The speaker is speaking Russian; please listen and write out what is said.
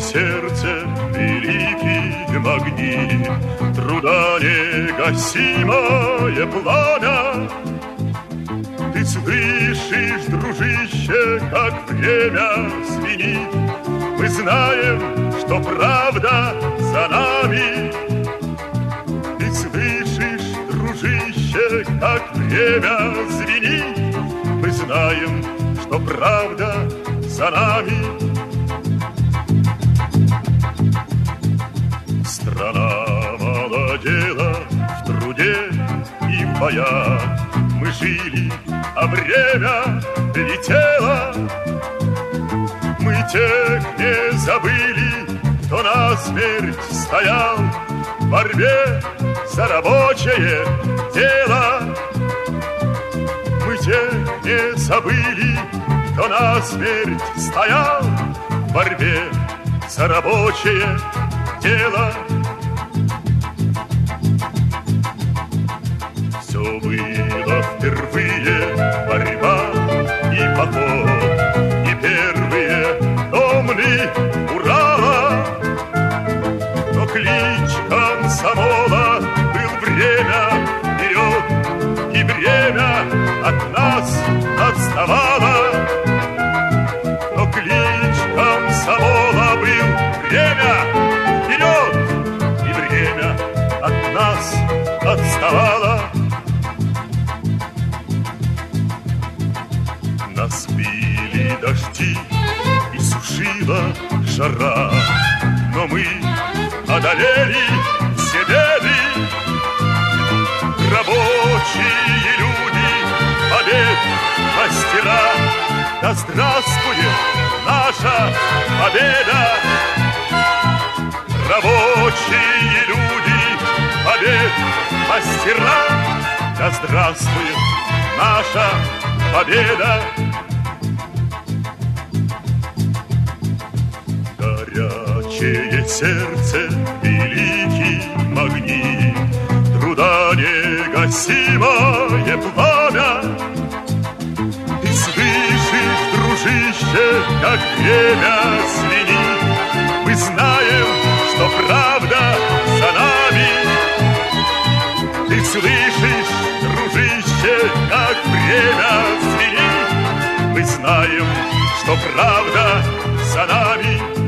сердце великие огни, труда негасимое пламя. Ты слышишь, дружище, как время звенит. Мы знаем, что правда за нами. Ты слышишь, дружище, как время звенит. Мы знаем, что правда за нами. Страна молодела в труде и в боях. Мы жили, а время летело. Мы тех не забыли, кто насмерть стоял в борьбе за рабочее дело. Мы тех не забыли, кто насмерть стоял в борьбе за рабочее дело. Все было впервые, борьба и поход, и первые томны Урала. Но клич комсомола был время вперед, и время от нас отставало. Но клич комсомола был время вперед, и время от нас отставало. Нас били дожди и сушила жара, но мы одолели все беды. Рабочие люди, побед, мастера, да здравствует наша победа! Рабочие люди, побед, мастера, да здравствует наша победа! Горячее сердце великим огни, труда негасимое пламя. Ты слышишь, дружище, как время звенит. Мы знаем, что правда за нами. Ты слышишь, дружище, как время звенит. Мы знаем, что правда за нами.